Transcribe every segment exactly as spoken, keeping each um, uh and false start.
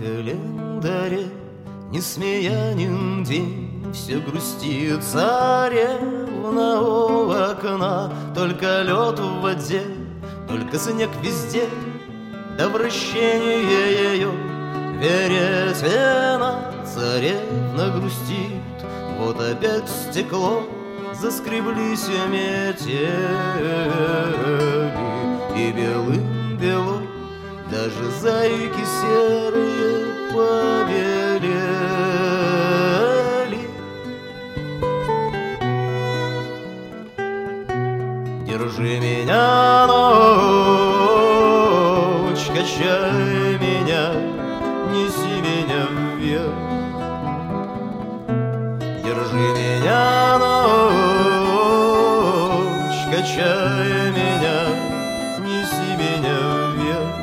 календаре несмеянен день, все грустит царевна у окна. Только лед в воде, только снег везде, да вращение ее веретена. Царевна грустит, вот опять стекло заскреблись метели, и белым бело даже зайки серые побелели. Держи меня, ночь, качай меня, неси меня вверх. Держи меня, ночь, качай меня, неси меня вверх.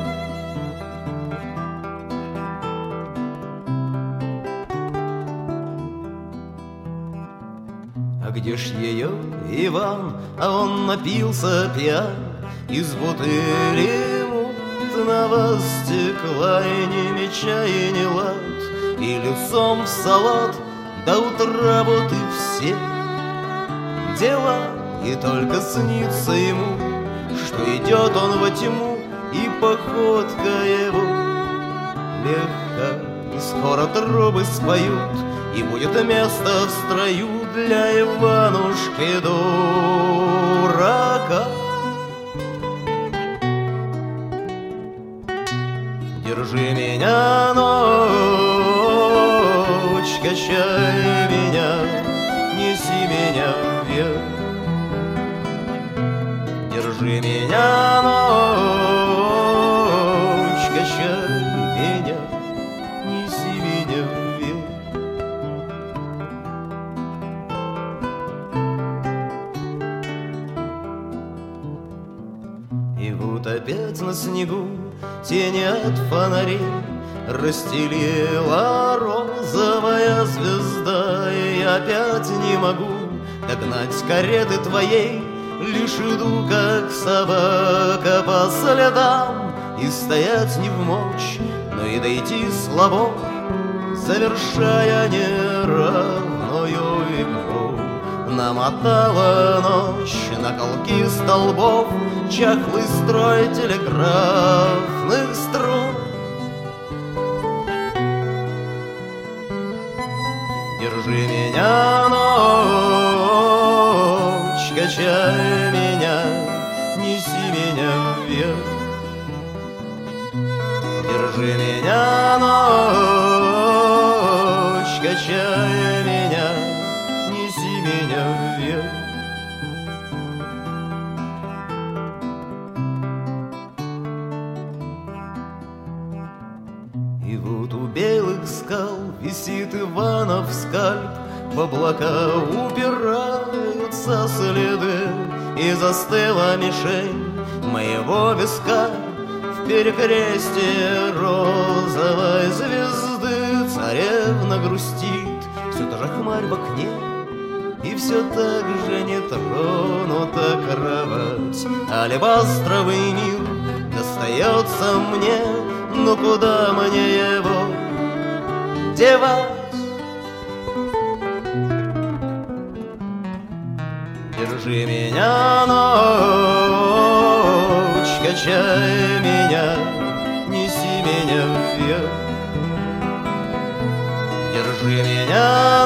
А где ж ее Иван? А он напился пьян из бутыли мутного стекла, и ни меча, и ни лад, и лицом в салат. До утра вот и все дела, и только снится ему, что идет он во тьму, и походка его легка. И скоро трубы споют, и будет место в строю для Иванушки дурака. Держи меня, ночь, качай меня, неси меня вверх. Держи меня, ночь, качай меня, неси меня вверх. И вот опять на снегу тени от фонарей расстелила розовая звезда, и я опять не могу догнать кареты твоей, лишь иду, как собака, по следам, и стоять не в мочь, но и дойти слабо, завершая неравную игру. Намотала ночь на колки столбов чахлый строй телеграфных струн. Держи меня, ночь, качай меня, неси меня вверх. Держи меня, ночь, качай меня, неси меня вверх. И вот у белых скал висит Иванов скальп, в облака упираются следы, и застыла мишень моего виска в перекрестие розовой звезды. Царевна грустит, все та же хмарь в окне, и все так же не тронута кровать. Алебастровый мир достается мне, но куда мне его девать? Держи меня, ночь, качай меня, неси меня вверх. Держи меня,